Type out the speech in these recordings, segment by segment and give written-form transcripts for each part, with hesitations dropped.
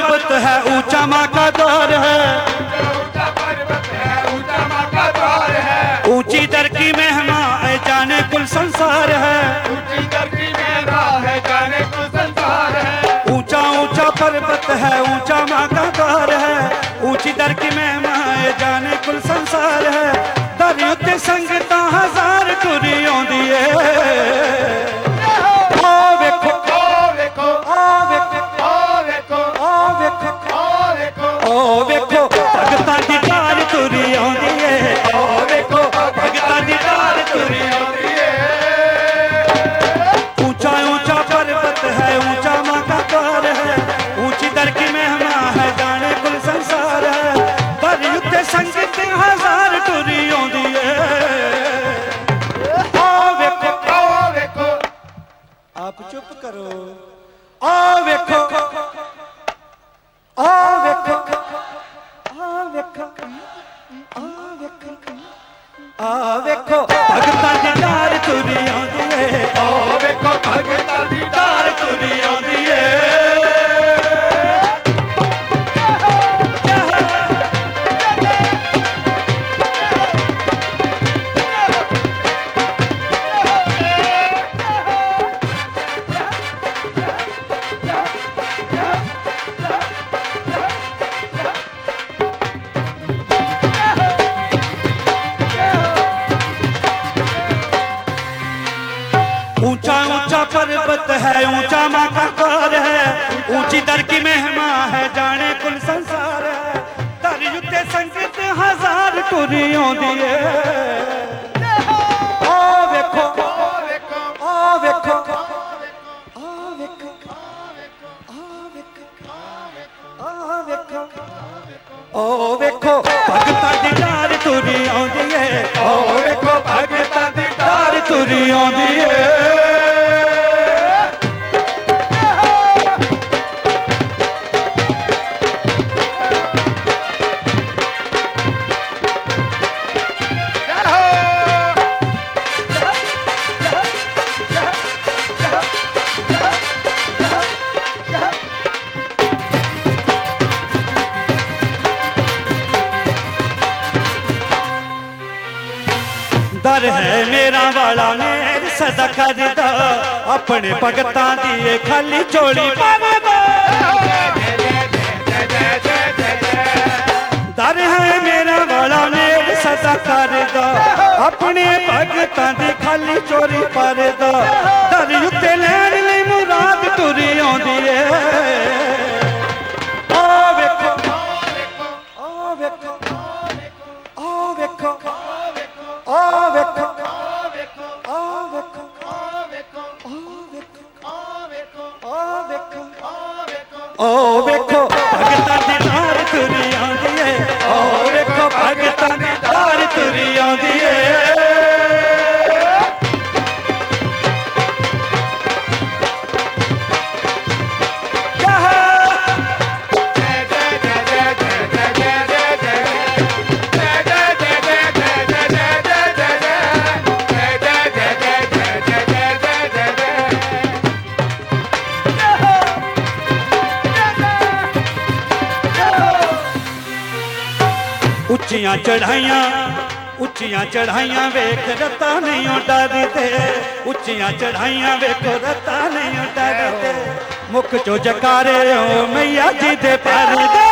पर्वत है ऊंचा माँ का द्वार है, ऊंचा पर्वत है ऊंचा माँ का द्वार है, ऊंची दर की महिमा है जाने कुल संसार है, ऊंची दर की महिमा है जाने कुल संसार है, ऊंचा ऊंचा पर्वत है ऊंचा माँ का द्वार है, ऊंची दर की महिमा है जाने कुल संसार है, दर उत्ते संगतां हजार तुरी आउंदी है। ओ वेखो ओ वेखो ओ वेखो ओ वेखो ओ वेखो ओ वेखो ओ वेखो भगतां दी डार तुरी आउंदी है, ओ वेखो भगतां दी डार तुरी आउंदी है। ऊंचा ऊंचा पर्वत है ऊंचा माँ का द्वार है, ऊंची दर की महिमा है जाने कुल संसार है, दर उत्ते संगत हजार टुरी आउंदी है। ओ वेखो ओ वेखो आप चुप करो, ओ वेखो ओ वेखो ओ वेखो ओ वेखो आ वेखो भगतां दी डार तुरी आउंदी है, ओ वेखो भगतां दी डार तुरी आउंदी है। ऊंचा ऊंचा पर्वत है ऊंचा माँ का द्वार है, ऊंची दर की महिमा है जाने कुल संसार है, दर उत्ते संगत हजार टुरी आउंदी है। ओ वेखो ओ वेखो ओ वेखो ओ ओ वेखो ओ वेखो ओ वेखो ओ वेखो भगतां दी डार तुरी आउंदी है, ओ वेखो भगतां दी डार तुरी आउंदी है। दर है मेरा वाला मेर सदा करदा, अपने भगतां दी खाली झोली पावदा। दर है मेरा वाला मेर सदा करदा, अपने भगतां दी खाली झोली पावदा, दर उत्ते लैण लई मुराद तुरी आउंदी है। ओ वेखो ओ वेखो ओ वेखो ओ वेखो ओ वेखो ओ वेखो भगतां दी डार तुरी आउंदी है, ओ वेखो भगतां दी डार तुरी आउंदी है। ਉੱਚੀਆਂ ਚੜਾਈਆਂ ਵੇਖ ਰਤਾ ਨਹੀਂ ਡਰਦੇ, ਉੱਚੀਆਂ ਚੜਾਈਆਂ ਵੇਖੋ ਰਤਾ ਨਹੀਂ ਡਰਦੇ, ਮੁੱਖ ਚੋਂ ਜਕਾਰੇ ਓ ਮਈਆ ਜੀ ਦੇ ਪਰਦੇ।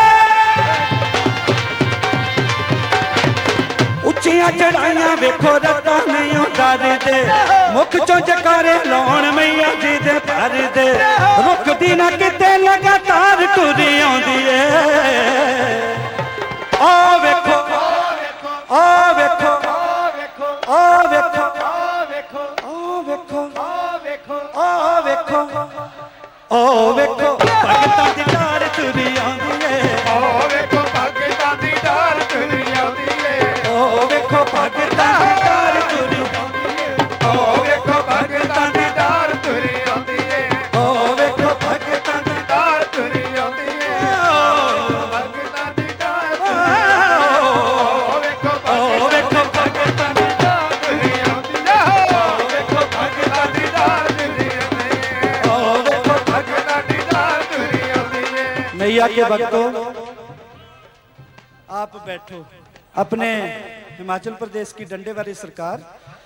ਉੱਚੀਆਂ ਚੜਾਈਆਂ ਵੇਖੋ ਰਤਾ ਨਹੀਂ ਡਰਦੇ, ਮੁੱਖ ਚੋਂ ਜਕਾਰੇ ਲਾਉਣ ਮਈਆ ਜੀ ਦੇ ਪਰਦੇ, ਰੁਕਦੀ ਨਾ ਕਿਤੇ ਲਗਾਤਾਰ ਟੁਰੀ ਆਉਂਦੀ ਏ। ਆ ਵੇਖੋ ਆ ਵੇਖੋ ਆ ਵੇਖੋ ਆ ਵੇਖੋ ਆ ਵੇਖੋ ਆ ਵੇਖੋ ਆ ਵੇਖੋ ਭਗਤਾਂ ਦੀ ਡਾਰ ਤੁਰੀ ਆਉਂਦੀ ਏ। ਓ ਵੇਖੋ ਭਗਤਾਂ ਦੀ ਡਾਰ ਤੁਰੀ ਆਉਂਦੀ ਏ। ਓ ਵੇਖੋ ਭਗਤਾਂ ਦੀ ਡਾਰ ਤੁਰੀ ਆਉਂਦੀ ਏ। ਓ ਵੇਖੋ ਭਗਤਾਂ ਦੀ ਡਾਰ ਤੁਰੀ ਆਉਂਦੀ ਏ। ਓ ਵੇਖੋ ਭਗਤਾਂ ਦੀ ਡਾਰ ਤੁਰੀ ਆਉਂਦੀ ਏ। ਭਗਤਾਂ ਦੀ ਡਾਰ ਓ ਵੇਖੋ ਭਗਤਾਂ ਦੀ ਤੁਰੀ ਆਉਂਦੀ ਏ। ਓ ਵੇਖੋ ਭਗਤਾਂ ਦੀ ਡਾਰ ਤੁਰੀ ਆਉਂਦੀ ਏ। ਓ मैया के भक्तों आप बैठो। अपने हिमाचल प्रदेश की डंडे वाली सरकार,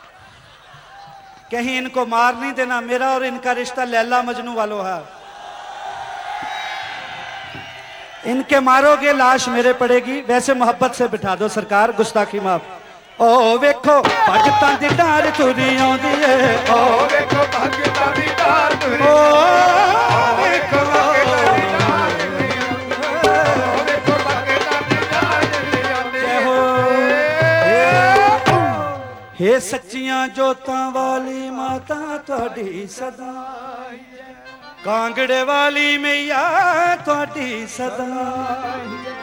कहीं इनको मार नहीं देना, मेरा और इनका रिश्ता लैला मजनू वालों है। इनके मारोगे लाश मेरे पड़ेगी। वैसे मोहब्बत से बिठा दो सरकार, गुस्ताखी माफ। ओ वेखो भगतां दी डार तुरी आउंदी है, ओ वेखो भगतां दी डार तुरी, ओ वेखो भगतां दी डार तुरी, ओ वेखो भगतां दी डार तुरी आउंदी है। हे सच्चियां जोतां वाली माता तुहाडी सदा, कांगड़े वाली मैया तुहाडी सदा।